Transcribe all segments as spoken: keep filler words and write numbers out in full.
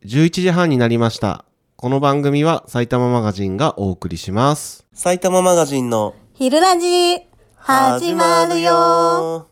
じゅういちじはんになりました。この番組は埼玉マガジンがお送りします。 埼玉マガジンの昼ラジ始まるよ。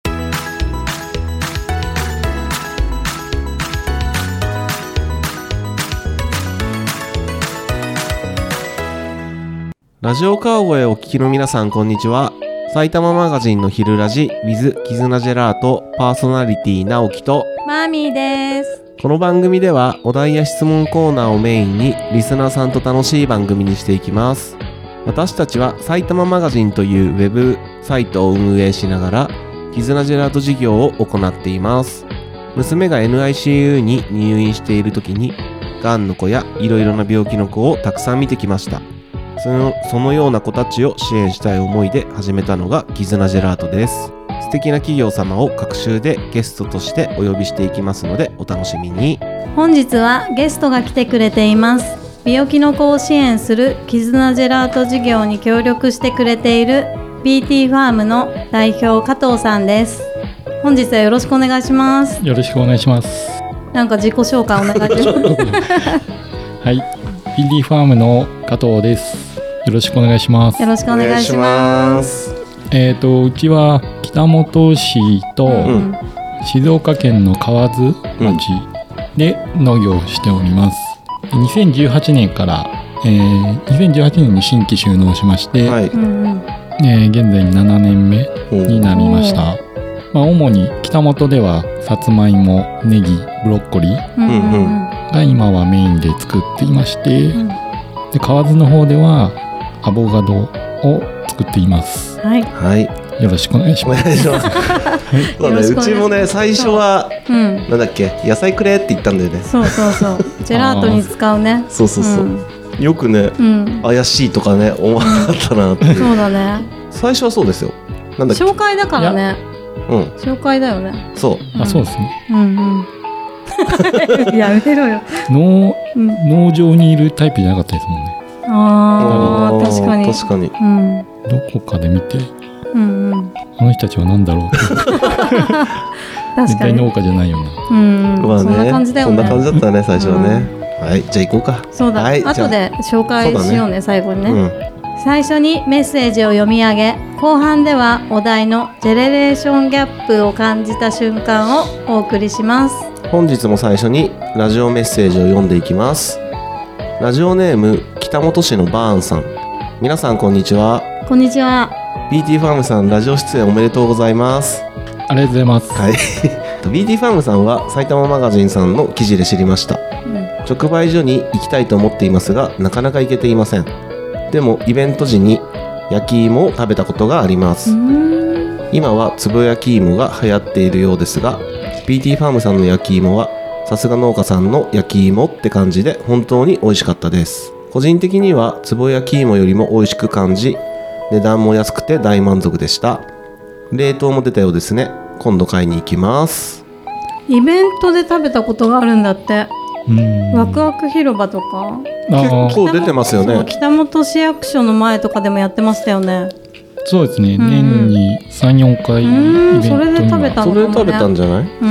ラジオ川越お聞きの皆さん、こんにちは。埼玉マガジンの昼ラジ with 絆ジェラートパーソナリティ直樹とマーミーです。 この番組ではお題や質問コーナーをメインにリスナーさんと楽しい番組にしていきます。私たちは埼玉マガジンというウェブサイトを運営しながら絆ジェラート事業を行っています。娘が エヌアイシーユー に入院している時にがんの子やいろいろな病気の子をたくさん見てきました。その、そのような子たちを支援したい思いで始めたのが絆ジェラートです。素敵な企業様を各週でゲストとしてお呼びしていきますのでお楽しみに。 本日はゲストが来てくれています。病気の子を支援する絆ジェラート事業に協力してくれている ビーティー ファームの代表加藤さんです。本日はよろしくお願いします。 よろしくお願いします。 なんか自己紹介お願いしますはい、ビーティー ファームの加藤です。よろしくお願いします。 よろしくお願いします。 えっとうちは北本市と静岡県の河津町で農業をしております。にせんじゅうはちねんから、えー、にせんじゅうはちねんに新規就農しまして、はい、えー、現在ななねんめになりました。まあ、主に北本ではさつまいも、ネギ、ブロッコリーが今はメインで作っていまして、うん、で河津の方ではアボカドを作っています。 はい、 はい、 よろしくお願いします。 お願いします。そうね、うちもね最初は、うん、なんだっけ野菜くれって言ったんだよね。 そうそうそうジェラートに使うね。 そうそうそう、うん、よくね、うん、怪しいとかね思わなかったなって、うん、 そうだね。 最初はそうですよ。なんだっけ紹介だからね。うん、紹介だよね。 そう、 うん、あ、そうですね。 うんうんやめろよ。 農、うん、農場にいるタイプじゃなかったですもんね。 ああ、確かに確かに、 うん、どこかで見て、うんうん、あの人たちは何だろうって確かに絶対農家じゃないよな、 うん、まあね、そんな感じだよね。 そんな感じだったね最初はね、うん、はい、じゃあ行こうか。 そうだ、はい、後で紹介しようね、最後にね、うん、最初にメッセージを読み上げ、後半ではお題のジェネレーションギャップを感じた瞬間をお送りします。 本日も最初にラジオメッセージを読んでいきます。ラジオネーム北本市のバーンさん、皆さんこんにちは。 こんにちは。 ビーティー ファームさん、ラジオ出演おめでとうございます。 ありがとうございます。 はいビーティー ファームさんは埼玉マガジンさんの記事で知りました、うん、直売所に行きたいと思っていますがなかなか行けていません。でもイベント時に焼き芋を食べたことがあります。今はつぼ焼き芋が流行っているようですが ビーティー ファームさんの焼き芋はさすが農家さんの焼き芋って感じで本当に美味しかったです。個人的にはつぼ焼き芋よりも美味しく感じ、値段も安くて大満足でした。冷凍も出たようですね。今度買いに行きます。 イベントで食べたことがあるんだって。うん、ワクワク広場とか結構出てますよね。 北本市役所の前とかでもやってましたよね。 そうですね、うん、年に さん,よん 回イベントにはそれで食べたのかもね。 それで食べたんじゃない、うんうん、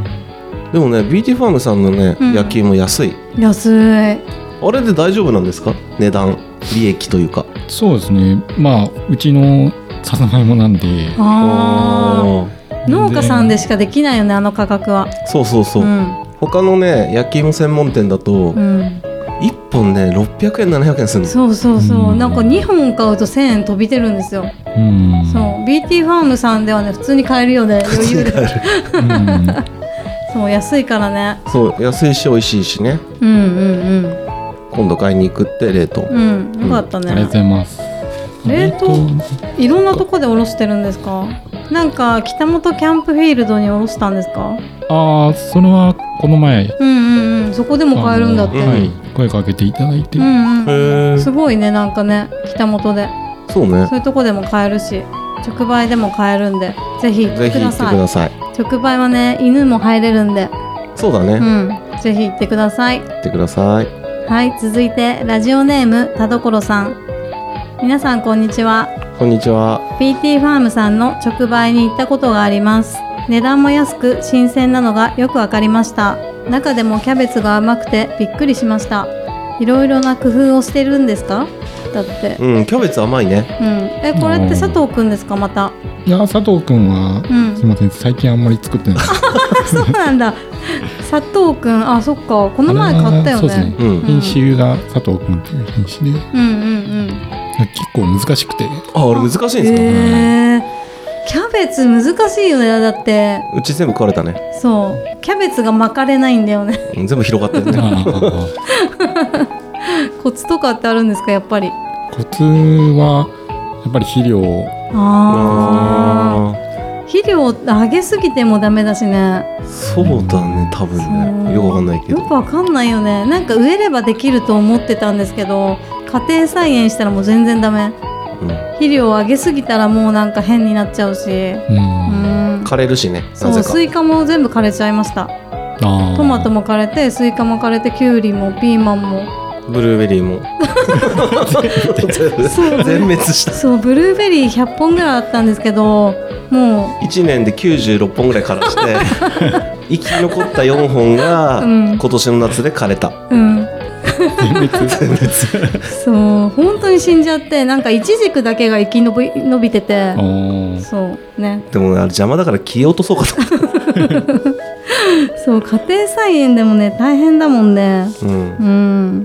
でもね ビーティー ファームさんのね、うん、焼き芋安い。 安い。 あれで大丈夫なんですか？値段利益というか。 そうですね、まあうちのさつまいもなんで、 あ農家さんでしかできないよね、あの価格は。 そうそうそう、うん、他のね焼き芋専門店だと、うん、いっぽんねろっぴゃくえんななひゃくえんするの。そうそうそう、 うん、なんかにほん買うとせんえん飛びてるんですよ、うん、そう ビーティー ファームさんではね普通に買えるよね、余裕でうんそう安いからね。 そう安いし美味しいしね。うんうんうん。今度買いに行くって冷凍。 うん、よかったね、 うん、ありがとうございます。 冷凍いろんなとこでおろしてるんですか？なんか北本キャンプフィールドにおろしたんですか？ ああ、それはこの前、 うんうんうん、そこでも買えるんだって、 はい、声かけていただいて、 うんうん、すごいね、なんかね北本でそうね、 そういうとこでも買えるし直売でも買えるんでぜひ行ってください。 ぜひ行ってください。 直売はね犬も入れるんで。 そうだね、 うん、ぜひ行ってください。 行ってください。 はい、続いてラジオネーム田所さん、皆さんこんにちは。 こんにちは。 ビーティー ファームさんの直売に行ったことがあります。 値段も安く新鮮なのがよくわかりました。中でもキャベツが甘くてびっくりしました。いろいろな工夫をしてるんですか？だって、 うん、キャベツ甘いね。 うん、え、これって佐藤くんですか？また。 いや、佐藤くんは、 うん、 すいません、最近あんまり作ってない。 そうなんだ。佐藤くん、あ、そっか、この前買ったよね。 そうですね、うん、品種が佐藤くんっていう品種で、 うんうんうん、 結構難しくて。 あ、あれ難しいんですか？ へー、キャベツ難しいよね。だってうち全部食われたね。そう、 キャベツが巻かれないんだよね。 全部広がってるね。 コツとかってあるんですか？やっぱりコツはやっぱり肥料。 ああ、肥料あげすぎてもダメだしね。 そうだね、多分ね。よくわかんないけど。 よくわかんないよね。なんか植えればできると思ってたんですけど、家庭菜園したらもう全然ダメ。うん、肥料をあげすぎたらもうなんか変になっちゃうし、うん、枯れるしね。 そう、スイカも全部枯れちゃいました。トマトも枯れて、スイカも枯れて、キュウリもピーマンもブルーベリーも全滅した。 そう、ブルーベリーひゃっぽんぐらいあったんですけど、もういちねんできゅうじゅうろっぽんぐらい枯らして生き残ったよんほんが今年の夏で枯れた、うん、全滅全滅そう、本当に死んじゃって、なんかイチジクだけが生き延び、伸びてて、そうね。 でもあれ邪魔だから切り落とそうかとそう、家庭菜園でもね大変だもんね。うん、うん、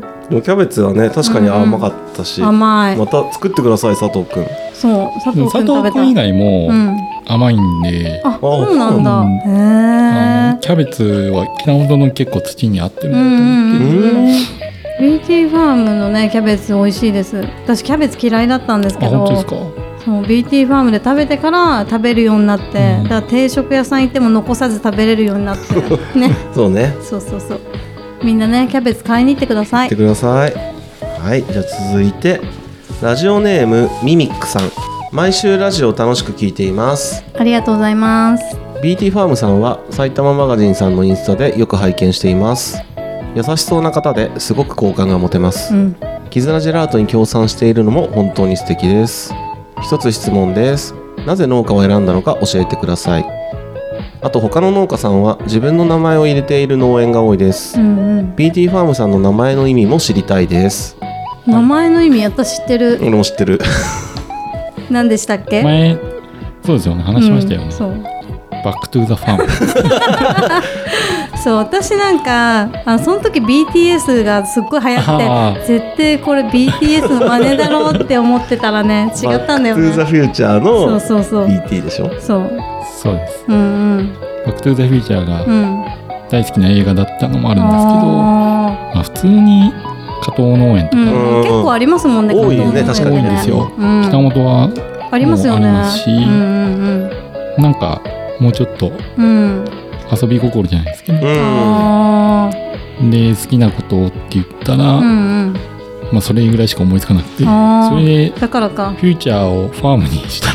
でもキャベツはね確かに甘かったし、うん、 甘い。 また作ってください佐藤くん。 そう、佐藤くん食べた。 佐藤くん以外も甘いんで、 うん、あ、そうなんだ、うん、 へー。キャベツは北本の結構土に合ってるなと思って、うんうんうん、 ビーティーファームのねキャベツ美味しいです。私キャベツ嫌いだったんですけど、 あ、本当ですか？ そう、ビーティーファームで食べてから食べるようになって、うん、だから定食屋さん行っても残さず食べれるようになってね。 そうね。 そうそうそう。みんなねキャベツ買いに行ってください。 行ってください。はい、じゃあ続いてラジオネームミミックさん。毎週ラジオ楽しく聞いています。 ありがとうございます。 ビーティーファームさんは埼玉マガジンさんのインスタでよく拝見しています。優しそうな方ですごく好感が持てます、うん、キズナジェラートに協賛しているのも本当に素敵です。一つ質問です。なぜ農家を選んだのか教えてください。あと他の農家さんは自分の名前を入れている農園が多いです、うんうん、ビーティーファームさんの名前の意味も知りたいです。 名前の意味私知ってる。 俺も知ってる。 何でしたっけ？ 前そうですよね、話しましたよね、うん、 そう、 バックトゥーザファーム。 そう、私なんかあその時 ビーティーエス がすっごい流行って絶対これ ビーティーエス の真似だろうって思ってたらね違ったんだよね。 バックトゥーザフューチャーの ビーティー でしょ。 そうそうです、 うんうん、 バックトゥーザフューチャーが大好きな映画だったのもあるんですけど、うん、まあ、普通に加藤農園とか、うん、 結構ありますもんね。 多いよね、確かにね。 多いんですよ、うん、北本はありますよね。 ありますし、うんうんうん、なんかもうちょっと、うん、遊び心じゃないですけど、ね、うん、で好きなことって言ったら、うんうん、まあ、それぐらいしか思いつかなくて、それでだからかフューチャーをファームにした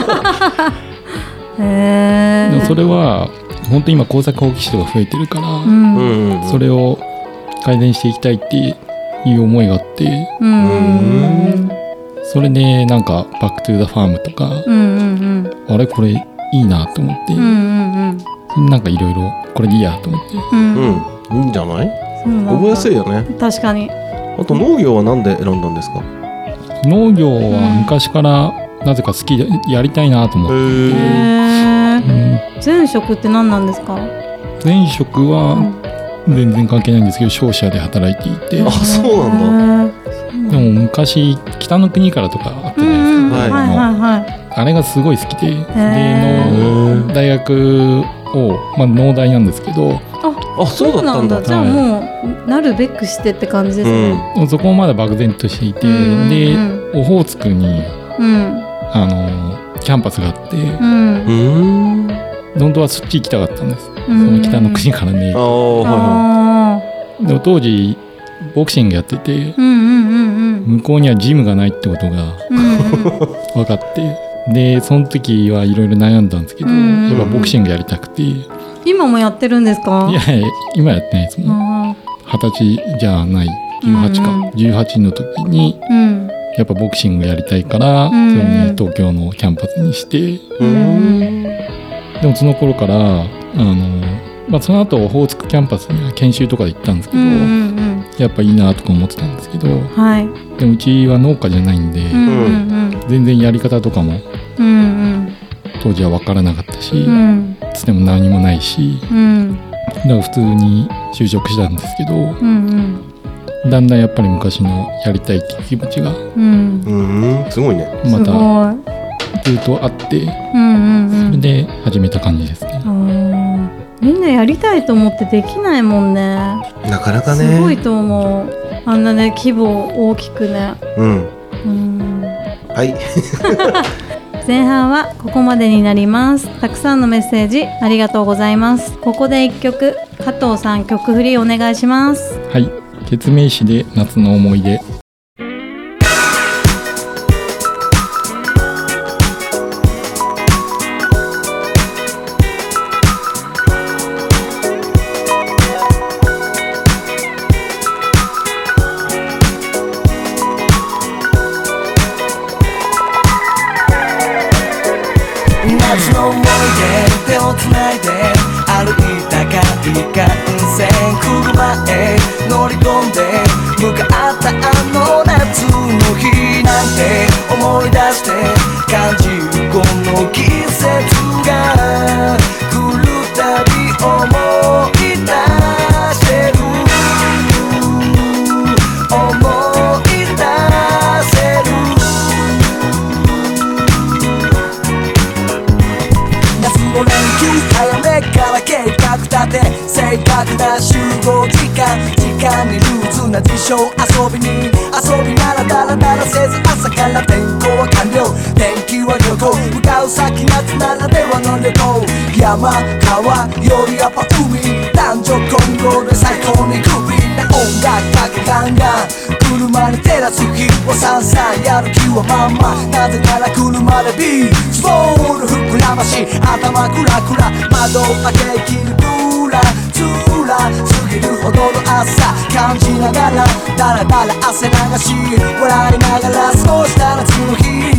へー。 でもそれは本当に今耕作放棄地とか増えてるから、うん、それを改善していきたいっていう思いがあって、うん、それでなんかバックトゥーザファームとか、うんうんうん、あれこれいいなと思って、うんうんうん、なんかいろいろこれでいいやと思って、 うんうん、いいんじゃない？覚えやすいよね。 確かに。 あと農業はなんで選んだんですか？ 農業は昔からなぜか好きでやりたいなと思って、うん、 前職って何なんですか？ 前職は全然関係ないんですけど商社で働いていて。 あ、そうなんだ。 でも昔北の国からとかあったじゃないですか、はいはいはい、あれがすごい好きで、での大学を、まあ、農大なんですけど、 あ、そうだったんだ。じゃあもうなるべくしてって感じですね、 うん、そこもまだ漠然としていて、うん、でオホーツクに、うん、あのキャンパスがあって、うん、本当はそっち行きたかったんです、うん、その北の国からね、あ、でも当時ボクシングやってて、うんうんうんうん、向こうにはジムがないってことが、うん、分かって、でその時はいろいろ悩んだんですけど、うん、やっぱボクシングやりたくて。 今もやってるんですか？ いやいや、今やってないですもん。はたちじゃない、じゅうはちか、うん、じゅうはちの時に、うん、やっぱボクシングやりたいから、うん、それに東京のキャンパスにして、うん、 でもその頃からあの、まあ、その後オホーツクキャンパスには研修とかで行ったんですけど、 うんうんうん、 やっぱいいなとか思ってたんですけど、 はい、 でもうちは農家じゃないんで、 うんうんうん、 全然やり方とかも当時は分からなかったし、うん、つても何もないし、うん、だから普通に就職したんですけど、うんうん、だんだんやっぱり昔のやりたいっていう気持ちが、うんうん、すごいね、 またずっとあって、うんうんうん、それで始めた感じですね。 みんなやりたいと思ってできないもんね。 なかなかね、 すごいと思う。あんなね、規模大きくね。うん。うん、 はい。 前半はここまでになります。たくさんのメッセージありがとうございます。ここで一曲、加藤さん曲振りお願いします。 はい。ケツメイシで夏の思い出。 夏の思い出、手をつないで歩いた海岸線、車へ乗り込んで向かったあの夏の日なんて思い出して感じるこの季節が来るたび思い出してる、思い出せる。連休早めから計画立て正確な集合時間、時間にルーズな事象、遊びに遊びならダラダラせず朝から天候は完了、天気は旅行、向かう先夏ならではの旅行、山川よりやっぱ海、男女混合で最高にグリーンな音楽かけガンガン、車に照らす日をさんさんやる気はまんま、なぜなら車でビーチボール膨らまし頭クラクラ窓を開けきるブラツラ過ぎるほどの朝感じながらだらだら汗流し笑いながら過ごした夏の日、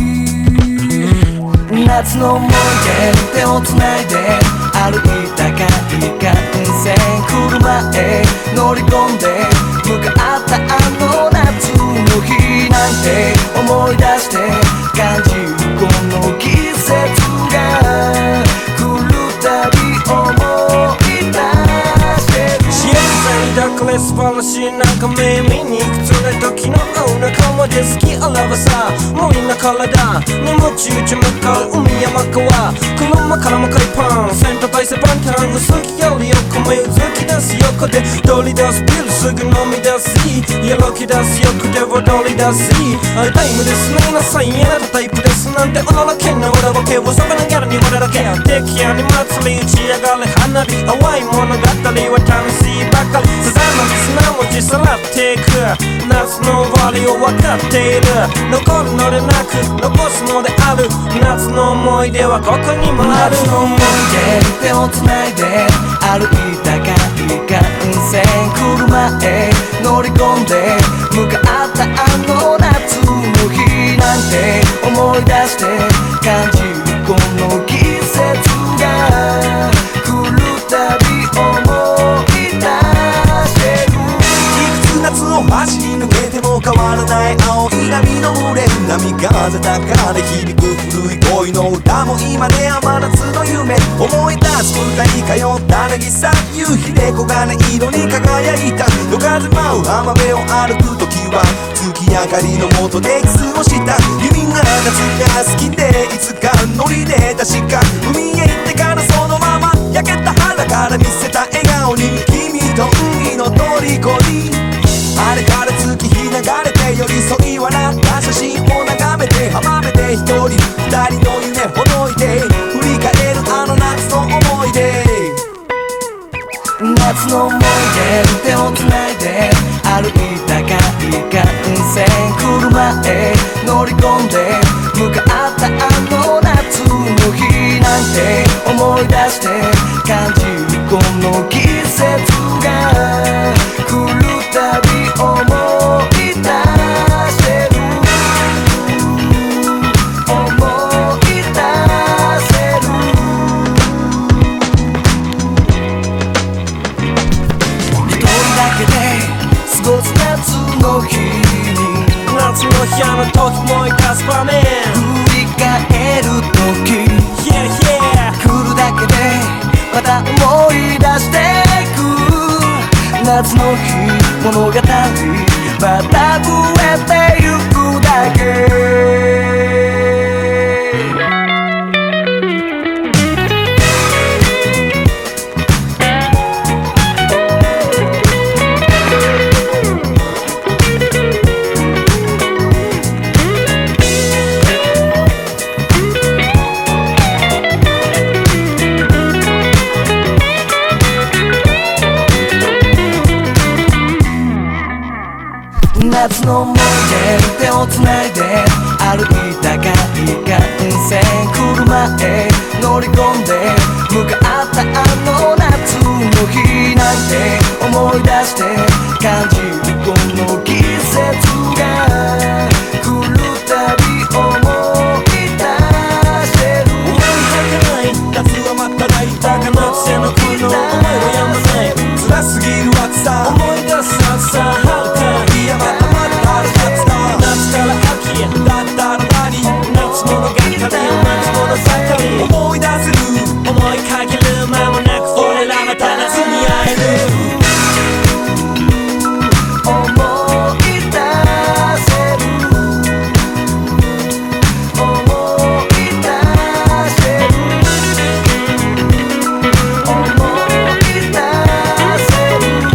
夏の思い出、手をつないで歩いた海岸線、車へ乗り込んで向かったあの夏の日なんて思い出して感じるこの季節が来るたび思い出してる。幸せだから素晴らしいなんか耳に辛い時のお腹まで好きあらばさ森の体に夢中ち向かう海山川、車からも海パンセント大セパンタン薄着より横目うずき出す横で取り出すビールすぐ飲み出すやろき出す横で踊り出すあいタイムですねなさいあなたタイプですなんておならけんな俺ボケをそこのギャルに俺だけ敵やに祭り打ち上がる花火淡い物語は楽しいばかりさざま砂文字さらっていく夏の終わりを分かっている残るのでなく残すのである夏の思い出はここにもある夏の思い出手をつないで歩いた海岸線車へ乗り込んで向かったあの夏の日なんて思い出して感じるこの季節が来るたび思い出してるいくつ夏を走り抜けても変わらない青い波の群れ波風高で響く古い恋の歌も今では真夏の夢思い出す歌に通った渚夕日で黄金色に輝いた夜風舞う浜辺を歩く時は月明かりの下でキスをした君が夏が好きでいつか乗り出たしか海へ行ってからそのまま焼けた肌から見せた笑顔に君と海の虜にあれから月日流れて寄り添い笑った写真を眺めて浜辺で一人二人の夢ほどいて振り返るあの夏の思い出夏の思い出手をつないで歩いた海岸線車へ乗り込んで向かったあの夏の日なんて思い出して感じるこのの日に夏の日あの時思い出す場面振り返る時 Yeah yeah 来るだけでまた思い出してく夏の日物語また増えてゆくだけ夏の思い出手をつないで歩いた外環線車へ乗り込んで向かったあの夏の日なんて思い出して感じるこの季節が来るたび思い出してる思いはかない夏はまたないだが夏への恋の思いはやまない辛すぎる暑さ思い出す暑さはるかいやまた夏から秋へだったら何夏物語夏物盛り思い出せる思いかける間もなく俺らまた夏に会える思い出せる思い出せる思い出せる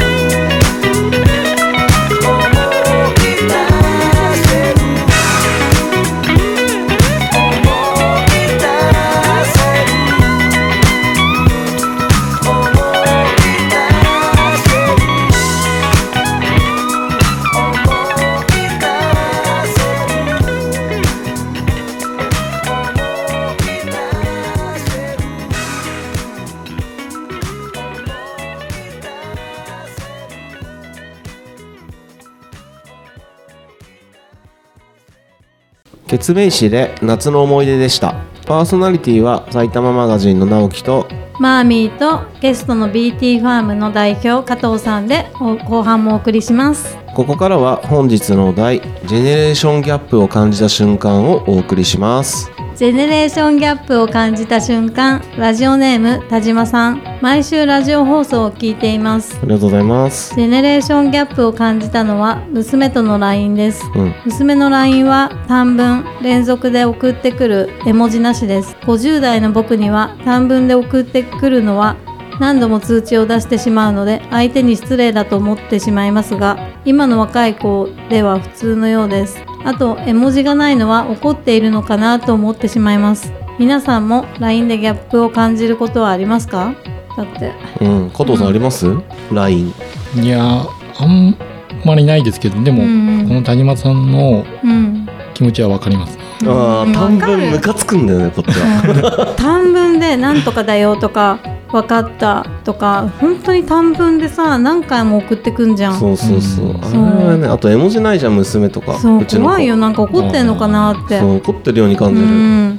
ケツメイシで夏の思い出でした。パーソナリティは埼玉マガジンの直樹とマーミーとゲストの ビーティー ファームの代表加藤さんで後半もお送りします。 ここからは本日のお題ジェネレーションギャップを感じた瞬間をお送りします。 ジェネレーションギャップを感じた瞬間、ラジオネーム田島さん。毎週ラジオ放送を聞いています。 ありがとうございます。 ジェネレーションギャップを感じたのは娘との ライン です、 うん、 娘の ライン は短文連続で送ってくる絵文字なしです。ごじゅう代の僕には短文で送ってくるのは何度も通知を出してしまうので相手に失礼だと思ってしまいますが、今の若い子では普通のようです。あと絵文字がないのは怒っているのかなと思ってしまいます。皆さんも ライン でギャップを感じることはありますか？だってうん加藤さん、うん、あります ライン？ いやあんまりないですけど、でも、うん、この谷間さんの気持ちは分かります、ね、 うん、ああ短文ムカつくんだよねこっちは短文でなんとかだよとか分かったとか本当に短文でさ何回も送ってくんじゃん。 そうそうそう、うん、あれはね、あと絵文字ないじゃん娘とか。 そう、うちの怖いよ、なんか怒ってんのかなって。 そう怒ってるように感じる、うん、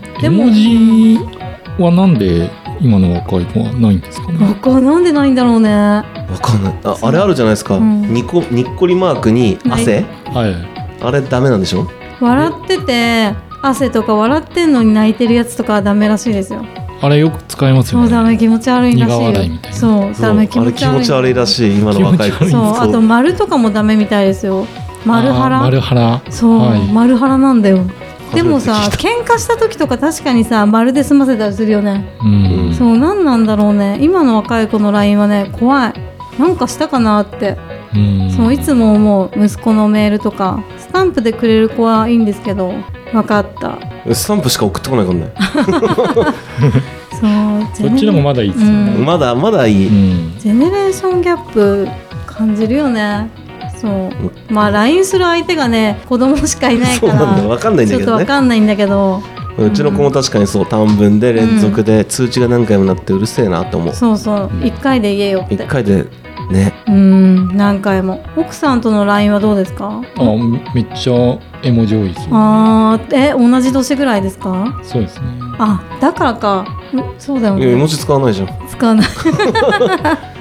でも絵文字はなんで今の若い子はないんですかね。 若なんでないんだろうね。わかんない。 あ, あれあるじゃないですか、うん、ニコにっこりマークに汗、 はい、 あれダメなんでしょ。 笑ってて汗とか笑ってんのに泣いてるやつとかはダメらしいですよ。 あれよく使いますよね。 そうダメ、気持ち悪いらしい。 苦笑いみたいな。 そうダメ、気持ち悪い。 あれ気持ち悪いらしい今の若い子。 そうあと丸とかもダメみたいですよ。丸腹。 丸腹。 そう、はい、丸腹なんだよ。でもさ喧嘩した時とか確かにさ丸で済ませたりするよね。うん。そうなんなんだろうね。今の若い子の ライン はね怖い。なんかしたかなって。うん。そういつも思う息子のメールとかスタンプでくれる子はいいんですけど。分かった。 スタンプしか送ってこないからね。 そうそっちでもまだいいですよね、 うん、まだまだいい、うん、 ジェネレーションギャップ感じるよね。そうまあ ライン する相手がね子供しかいないからそうなんだ分かんないんだけどね。 ちょっと分かんないんだけど、 うちの子も確かにそう短文で連続で通知が何回もなってうるせえなって思う、うん、 そうそういっかいで言えよって。 いっかいでね。 うん何回も。奥さんとの ライン はどうですか？ あめっちゃ絵文字多いですよ、ね、 あえ同じ年ぐらいですか？ そうですね。 あだからか。そうだよね。 絵文字使わないじゃん。 使わない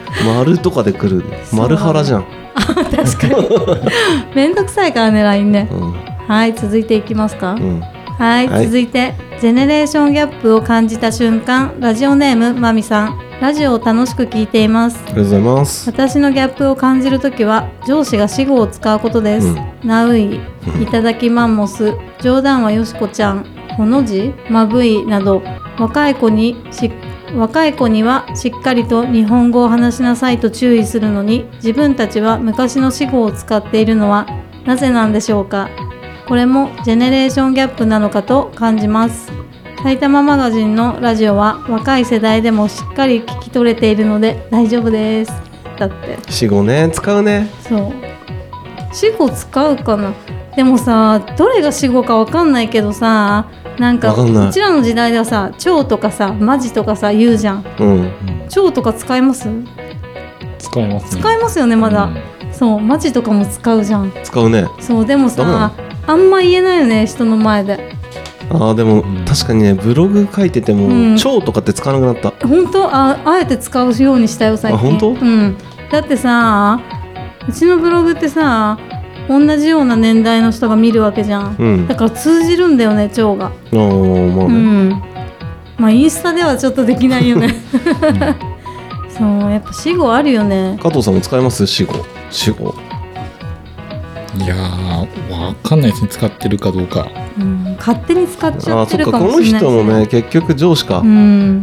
丸とかで来る丸腹じゃん。 確かにめんどくさいからね ライン ね、 うん、 はい続いていきますか、 うん、 はい、 はい、 続いてジェネレーションギャップを感じた瞬間。ラジオネームまみさん。ラジオを楽しく聞いています。 ありがとうございます。 私のギャップを感じるときは上司が死語を使うことです、 うん、 ナウイ、いただきマンモス、冗談はよしこちゃん、ほの字、まぶいなど若い子にし若い子にはしっかりと日本語を話しなさいと注意するのに、自分たちは昔の死語を使っているのはなぜなんでしょうか。これもジェネレーションギャップなのかと感じます。埼玉マガジンのラジオは若い世代でもしっかり聞き取れているので大丈夫です。だって死語ね、使うね。 そう死語使うかな。でもさ、どれが死語かわかんないけどさ、なんかうちらの時代ではさ、蝶とかさ、マジとかさ言うじゃん、うん、蝶とか使います？ 使いますね。 使いますよねまだ、うん、そうマジとかも使うじゃん。 使うね。 そうでもさ、あんま言えないよね人の前で。 あーでも、うん、確かにねブログ書いてても、うん、蝶とかって使わなくなった。 本当？ あ, あえて使うようにしたよ最近。 あ本当？ うん。だってさ、うちのブログってさ同じような年代の人が見るわけじゃん、うん、だから通じるんだよね蝶が。ああまあね、うん、 まあインスタではちょっとできないよね、うん、そうやっぱ死語あるよね。 加藤さんも使います？死語死語。 いやーわかんないですね使ってるかどうか、 うん、勝手に使っちゃってるかもしれない。あそっか、この人もね結局上司か、うん、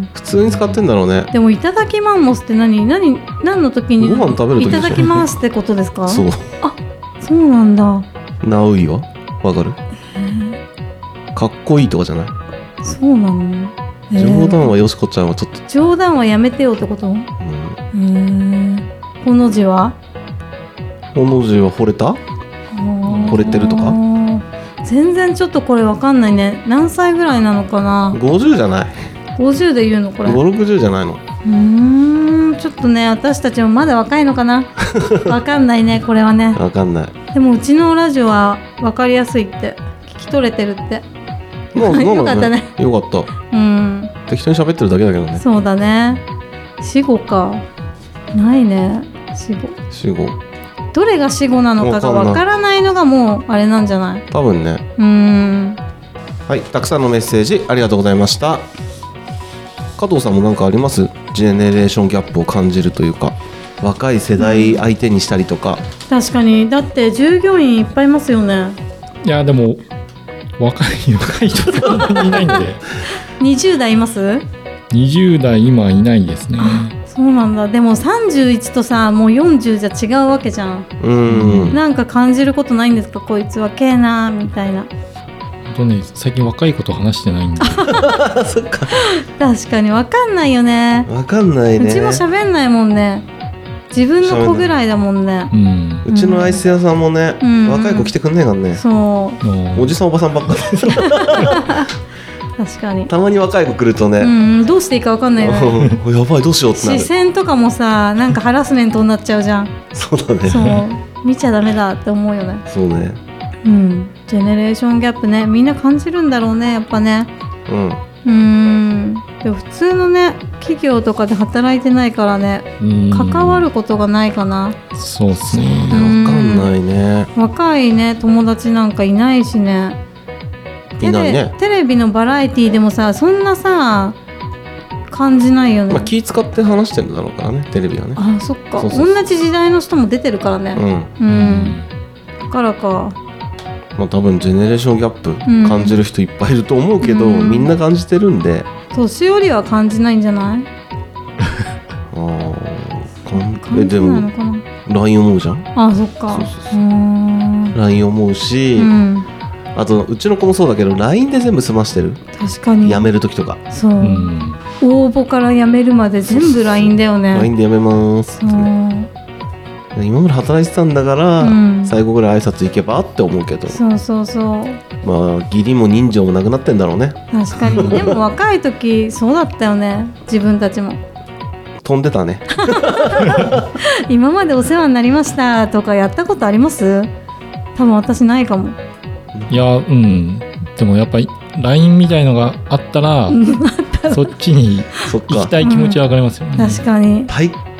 普通に使ってんだろうね。 でもいただきマンモスって何何何の時にご飯食べる時でしょ。 いただきますってことですか？ そうあそうなんだ。 ナウイはわかる？かっこいいとかじゃない？ そうなの？ 冗談はよしこちゃんはちょっと冗談はやめてよってこと？うん。この字は？ この字は惚れた？惚れてるとか？ 全然ちょっとこれわかんないね。何歳ぐらいなのかな？ ごじゅうじゃない？ ごじゅうで言うのこれ？ ごじゅう、ろくじゅうじゃないの？うーんちょっとね私たちもまだ若いのかなわかんないねこれはね。 わかんない。 でもうちのラジオはわかりやすいって聞き取れてるってよかったね。 よかった。うん適当に喋ってるだけだけどね。 そうだね。死語かないね。死語死語どれが死語なのかがわからないのがもうあれなんじゃない？ 多分ね。 うーんはい、たくさんのメッセージありがとうございました。加藤さんも何かあります？ジェネレーションギャップを感じるというか若い世代相手にしたりとか、 うん、確かにだって従業員いっぱいいますよね。 いやでも若い若い人そんなにいないんでにじゅう代います？ にじゅう代今いないですね。 そうなんだ。でもさんじゅういちとさもうよんじゅうじゃ違うわけじゃん。うんなんか感じることないんですか？こいつはけえなみたいな。 本当ね最近若いこと話してないんでそっか確かに分かんないよね。 分かんないね。 うちも喋んないもんね。自分の子ぐらいだもんね。 うん、うちのアイス屋さんもね、うん、若い子来てくんないからね。そうおじさんおばさんばっかり確かにたまに若い子来るとね、 うん、どうしていいか分かんないよねやばいどうしようってなる。 視線とかもさなんかハラスメントになっちゃうじゃんそうだね。 そう見ちゃダメだって思うよね。 そうね。 うんジェネレーションギャップねみんな感じるんだろうねやっぱね。うんうーんでも普通のね企業とかで働いてないからね関わることがないかな。 そうですね。 分かんないね。 若いね友達なんかいないしね。テレ、 いないね。 テレビのバラエティでもさそんなさ感じないよね。 まあ、気使って話してるんだろうからねテレビはね。 あそっかそうそうそう同じ時代の人も出てるからね。うん、うん、だからか。 まあ、多分ジェネレーションギャップ感じる人いっぱいいると思うけど、うん、みんな感じてるんで年寄りは感じないんじゃないあえでも ライン 思うじゃん。 あそっか。そうそうそうライン 思うし、うん、あとうちの子もそうだけど ライン で全部済ましてる。 確かに辞める時とかそう、うん、応募から辞めるまで全部 ライン だよね。 ライン で辞めますってね。今まで働いてたんだから、うん、最後ぐらい挨拶行けばって思うけどそうそうそうまあ義理も人情もなくなってんだろうね。 確かにでも若い時そうだったよね自分たちも飛んでたね今までお世話になりましたとかやったことあります？多分私ないかも。 いやうんでもやっぱり ライン みたいのがあったらそっちに行きたい気持ちは分かりますよね。 うん、確かに大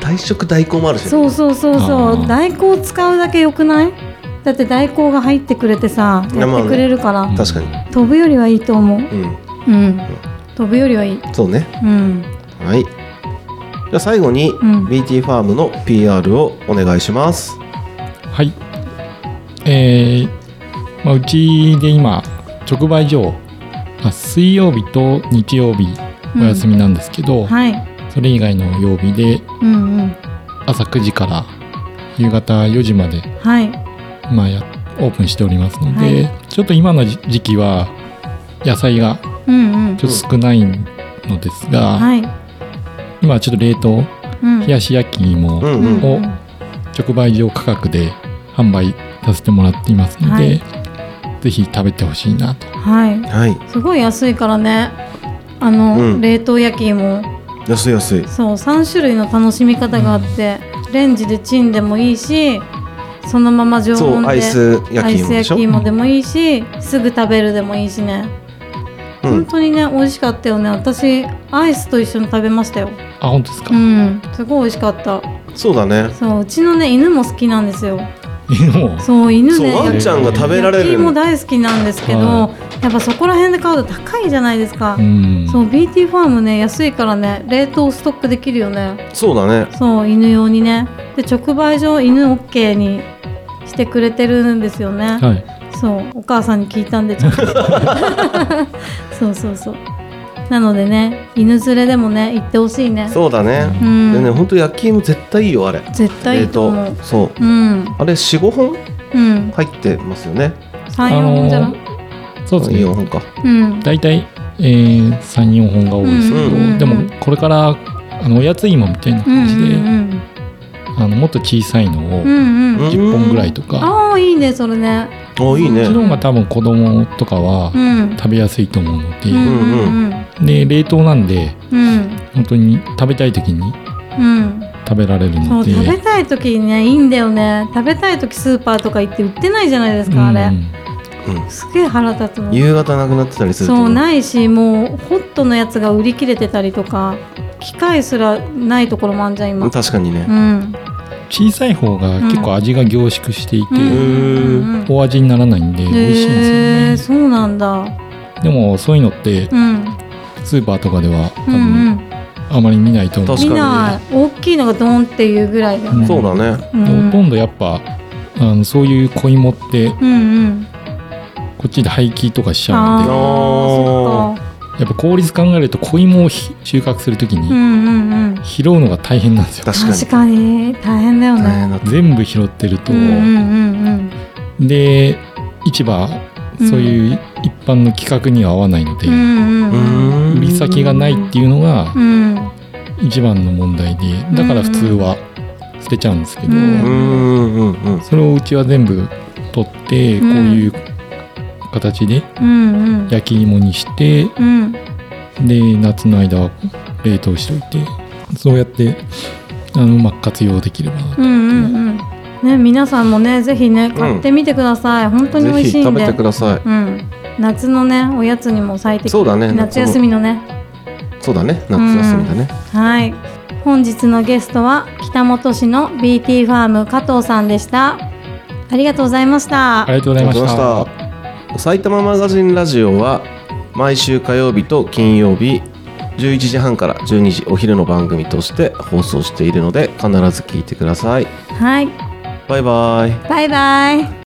大食大根もあるしね。 そうそうそうそあーう、大根を使うだけよくない？だって大根が入ってくれてさ、 いやまあやってくれるから、 確かに。 飛ぶよりはいいと思う。 うん。 うん、飛ぶよりはいい。 そうね。 うん、 はい。じゃあ最後に、 んビーティー ファームの ピーアール をお願いします。 はい。えーまあ、うちで今直売所あ水曜日と日曜日お休みなんですけど、 はい、 それ以外の曜日でうんうん朝くじから夕方よじまで、 はいまあ、やオープンしておりますので、 はちょっと今の時時期は野菜がうんうんちょっと少ないのですが、 はい、 今はちょっと冷凍うん、 冷やし焼き芋うんうん。 を直売所価格で販売させてもらっていますので、 はいぜひ食べてほしいなと。 はい、 はい。 すごい安いからね。あの、 うん冷凍焼き芋、 安い安い。 そうさん種類の楽しみ方があって、レンジでチンでもいいし、そのまま常そう、 温でアイス焼き芋アイスでしょ。 焼き芋でもいいし、すぐ食べるでもいいしね。 うん本当にね美味しかったよね。私アイスと一緒に食べましたよ。 あ、本当ですか。 うん、すごい美味しかった。 そうだね。 そう、うちのね犬も好きなんですよ。 もうそう、犬ね、 そう、ワンちゃんが食べられ焼きるの。 芋大好きなんですけど、 はやっぱそこら辺で買うと高いじゃないですか。 うんそう ビーティー ファームね安いからね冷凍ストックできるよね。 そうだね。 そう犬用にね。で直売所犬 OK にしてくれてるんですよね。 はい。 そうお母さんに聞いたんでちょっとそうそうそう。なのでね犬連れでもね行ってほしいね。 そうだね。 うんでね、本当焼き芋絶対いいよあれ。 絶対いいと思う。 冷凍。そう。 うんあれよん、ごほんうん入ってますよね。 さん、よんほんじゃない？ そうですよんね。 ほんか。 うんだいたい、えー、さん、よんほんが多いですけど、 うんうんうんでもこれからあのおやつ芋みたいなうん感じで、 うんあのもっと小さいのをうんうんうん。 じゅっぽんぐらいとか、 ああいいねそれね。 お、いいね。 そっちの方が多分子供とかはうん食べやすいと思うので、 うんうんうんで冷凍なんでうん本当に食べたい時にうん。 食べられるそうので、 食べたい時にねいいんだよね。食べたい時スーパーとか行って売ってないじゃないですか、あれうんすげえ腹立つの。 夕方なくなってたりするとね。 そうないしもうホットのやつが売り切れてたりとか機械すらないところもあんじゃん今。 確かにねう。ん小さい方が結構味が凝縮していて、 うんうんうん大味にならないんで美味しいんへえですそうなんだ。 よね。でもそういうのってうんスーパーとかでは多うんう分ん。 あまり見ないと思う。 確かに見ない大きいのがドンっていうぐらいだよね。 そうだね。 うんでほとんどやっぱあのそういう小芋ってうんうん。 こっちで廃棄とかしちゃうんで、 ああそっか。 やっぱ効率考えると小芋をひ収穫するときにうんうんうん。 拾うのが大変なんですよ。 確かに。 確かに大変だよね。 大変だった。 全部拾ってると、 うんうんうんで市場そういう一般の規格には合わないので、 うんうんうんうん。 うん売り先がないっていうのがうん一番の問題で、だから普通は捨てちゃうんですけど、 うんうんうんうん。 それをうちは全部取ってこういう形でうんうん焼き芋にして、 うんで夏の間は冷凍しておいて、そうやってあのうまく活用できればなと。 うんうんうんね皆さんもねぜひね買ってみてください。本当に美ぜひ食べ味しいんで。 てください。 うん夏のねおやつにも最適。 そうだね夏休みのね。 そうだね。夏休みだね。 はい。本日のゲストは北本市の ビーティー ファーム加藤さんでした。ありがとうございました。 ありがとうございました。 ありがとうございました。埼玉マガジンラジオは毎週火曜日と金曜日じゅういちじはんからじゅうにじお昼の番組として放送しているので必ず聞いてください。 はい。 バイバイ。 バイバイ。